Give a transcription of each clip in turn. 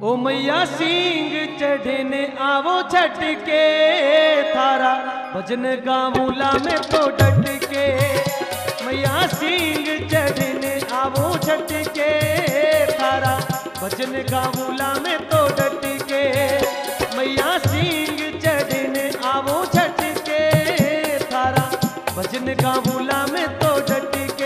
ओ मैया सिंह चढ़ने आवो छट के, थारा भजन गावूला में तो डट के। मैया सिंह चढ़ने आवो छट के, थारा भजन गावूला में तो डट के। मैया सिंह चढ़ने आवो छट के, थारा भजन गावूला में तो डट के।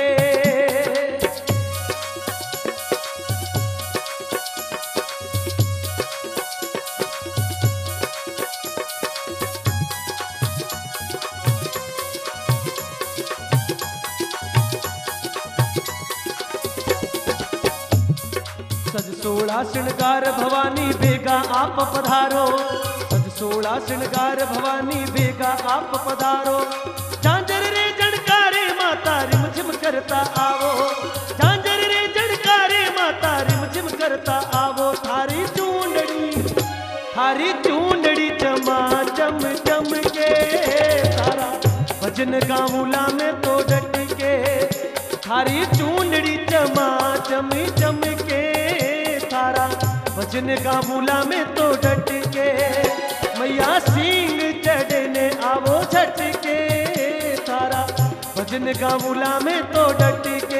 सज सोड़ा श्रृंगार भवानी बेगा आप पधारो, सज सोड़ा श्रृंगार भवानी बेगा आप पधारो। झांझर रे झणकारे माता रिम झिम करता आवो, झांझर रे झणकारे माता रिम झिम करता आवो। थारी चूंडड़ी चमा चम चम के, तारा भजन गावूला में तो डट के। थारी चूंडड़ी चमा चम चम के, थारा भजन गावूला में तो डट के। मैया सिंह चढ़ने आवो छट के, थारा भजन गावूला में तो डट के।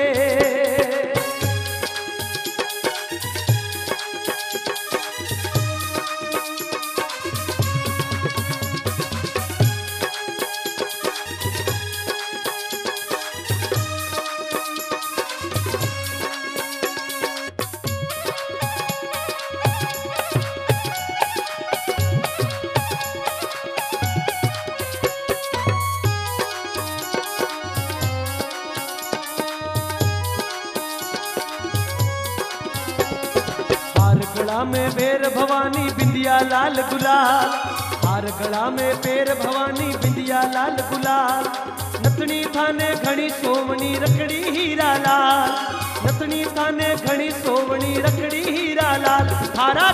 गला में बेर भवानी बिंदिया लाल गुलाल, हार गला में बेर भवानी बिंदिया लाल गुलाल। नतनी थाने घणी सोवनी रखड़ी हीरा लाल, नतनी थाने घणी सोवनी रखड़ी हीरा लाल। थारा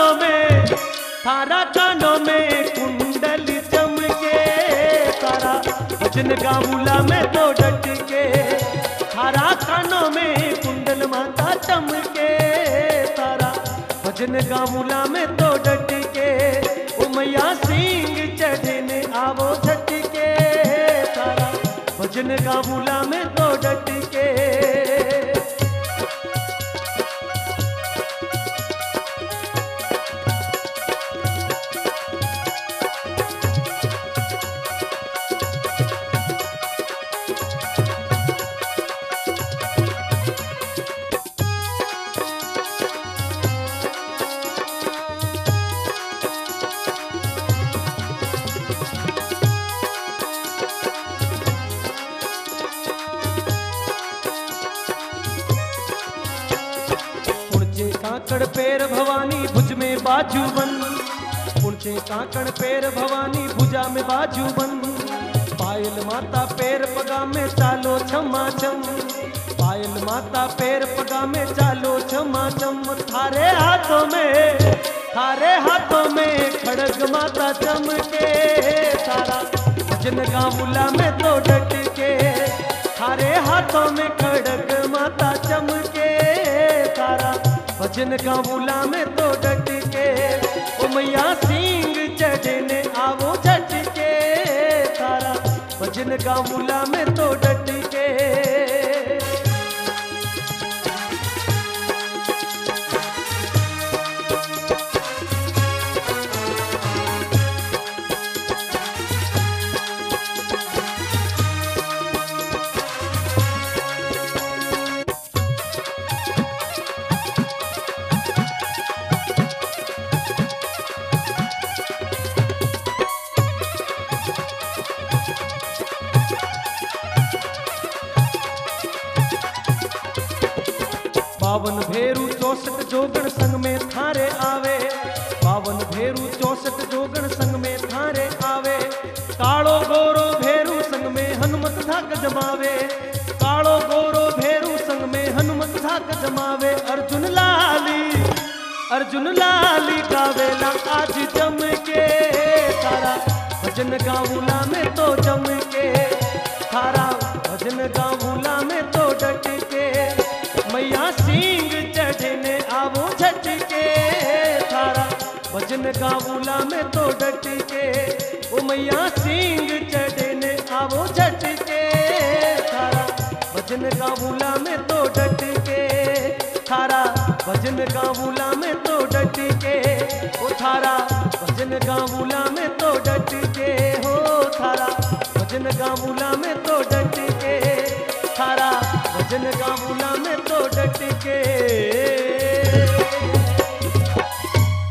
कानों में कुंडल चमके, तारा भजन गावूला में तो डट के। थारा कानों में कुंडल माता चमके, तारा भजन गावूला में तो डट के। ओ मैया सिंह चढ़ने आवो छट के, तारा भजन गावूला में तो डट के। काकड़ पैर भवानी भुज में बाजू बंद, ऊंचे काकड़ पैर भवानी भुजा में बाजू बंद। पायल माता पैर पगा में चालो छमा छम, पायल माता पैर पगा में चालो छमा छम। थारे हाथों में खड़ग माता चमके, तारा भजन गावूला में तो डट के। थारे हाथों में खड़ग माता चमके, तारा भजन गावूला में तो डट के। ओ मैया सिंह चढ़ने आवो छट के, तारा भजन गावूला में तो डट के। बावन भेरू 64 जोगण संग में थारे आवे, बावन भेरू 64 जोगण संग में थारे आवे। कालो गोरो भेरू संग में हनुमत धाक जमावे, कालो गोरो भेरू संग में हनुमत धाक जमावे। अर्जुन लाली गावेला आज जम के, तारा भजन गावूला में तो जम के। थारा भजन गावूला में तो डट के। मैया सिंह चढ़ने आवो छट के, भजन गाऊला में तो डट के। ओ मैया सिंह चढ़ने आवो झट के, थारा भजन गाऊला में तो डट के, थारा भजन गाऊला में तो डट के। ओ थारा भजन गाऊला में तो डट के, हो थारा भजन गाऊला में तो डट के, थारा भजन गाऊला में तो डट के।